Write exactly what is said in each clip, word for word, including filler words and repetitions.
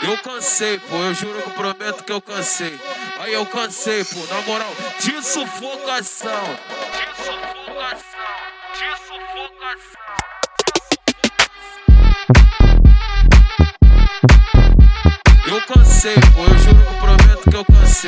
Eu cansei, pô, eu juro que eu prometo que eu cansei. Aí eu cansei, pô, na moral, de sufocação. De sufocação, de sufocação. Eu cansei, pô, eu juro que eu prometo que eu cansei.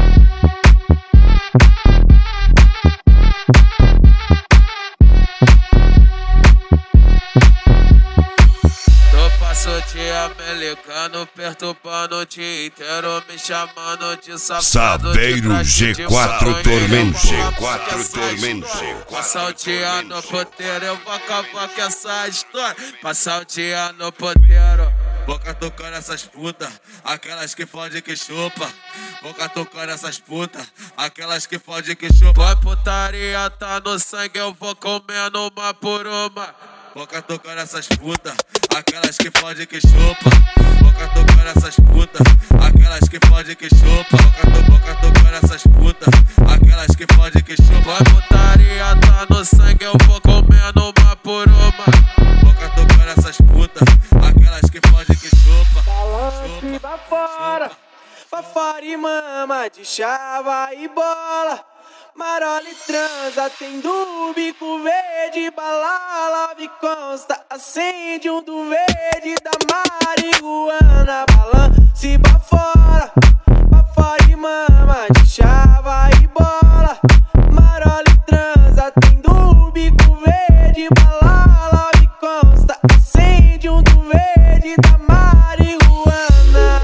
Passo o dia me ligando, perturbando o dia inteiro, me chamando de safado. Saveiro G quatro Tormento, G quatro Tormento. Passar o dia no puteiro, eu vou acabar com essa história. Passar o dia no puteiro. Boca tocando essas putas, aquelas que fodem que chupa. Boca tocando essas putas, aquelas que fodem que chupa. A putaria tá no sangue, eu vou comendo uma por uma. Boca tocando essas putas, aquelas que fodem que chupa. Boca tocando essas putas, aquelas que fodem que chupa. Boca, to, boca tocando essas putas, aquelas que fodem que chupa. A putaria tá no sangue, eu vou comendo uma por uma. Boca tocando essas putas, aquelas que fodem que chupa. Balance pra fora, pra fora e mama de chava e bola. Marola e transa, tem do bico verde, balala, lave consta, acende um do verde da marihuana. Balance pra fora, pra fora e mama de chava e bola. Marola e transa, tem do bico verde, balala, lave consta, acende um do verde da marihuana.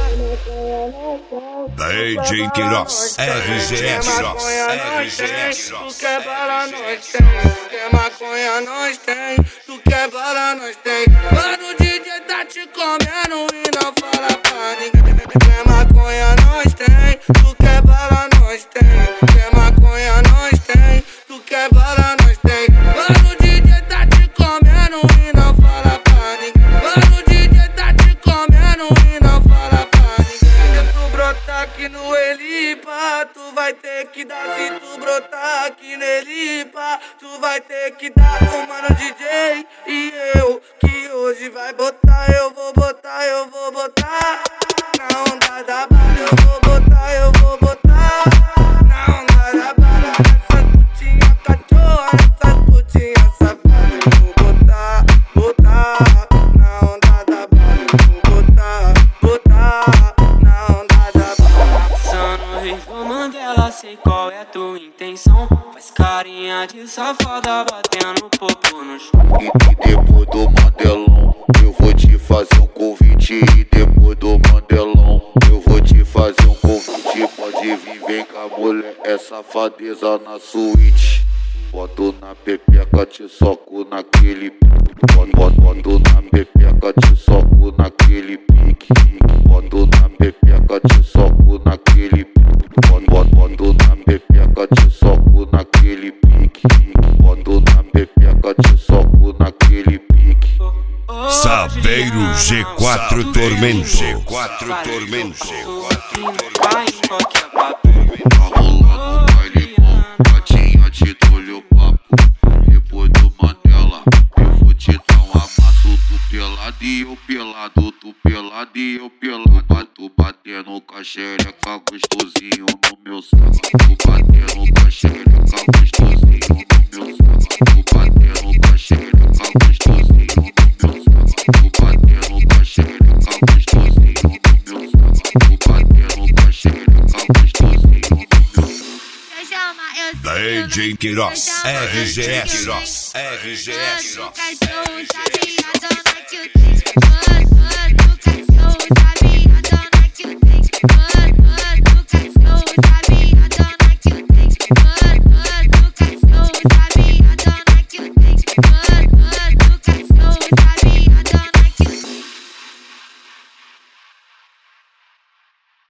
D J Queiroz, R G S, R G S. Tu quer bala, nós tem. Tu quer maconha, nós tem. Tu quer bala, nós tem. Mano, o D J tá te comendo e não fala pra ninguém. Tu quer maconha, nós tem. Tu quer bala, nós tem. Tu quer maconha, nós tem. Tu quer bala, nós tem. Mano, o D J tá te comendo e não fala pra ninguém. Mano, o D J tá te comendo e não fala pra ninguém. Se tu brotar aqui no Elipa, tu vai ter que dar. Se tu brotar aqui no Elipa, tu vai ter que dar com o mano D J e eu, que hoje vai botar, eu vou botar, eu vou botar. Na onda da bala, eu vou botar, eu vou botar. Na onda da bala, essa putinha cachorra, essa putinha safada, eu vou botar, botar. Na onda da bala, eu vou botar, botar. Na onda da bala. Sano Rico Mandela, sei qual é a tua intenção. Faz carinha de safada batendo popô no chão. E, e depois do Mandelão, eu vou te fazer um convite. E depois do Mandelão, eu vou te fazer um convite. Pode vir, vem cá, mulher, é safadeza na suíte. Boto na pepeca, te soco naquele pique. Boto, boto na pepeca, te soco naquele pique. Boto na pepeca, te soco naquele pique. Boto, boto na pepeca, te soco naquele pique. Boto na pepeca, te soco naquele pique. Saveiro G quatro Tormento, G quatro Tormento. Tá rolando baile bom, gatinha te dou-lhe o papo. Depois do Mandela, eu vou te dar um amasso. Tu pelado e eu pelado, tu pelado e eu pelado. Tu batendo com a xereca gostosinho no meu saco. Tu batendo com a xereca gostosinho no meu saco. Tu batendo com a xereca gostosinho no meu saco. Tu batendo com a xereca gostosinho no meu saco. Tu batendo com a xereca gostosinho no meu saco. D J Queiroz, R G S, R G S. Cachorro, sabe a zona que o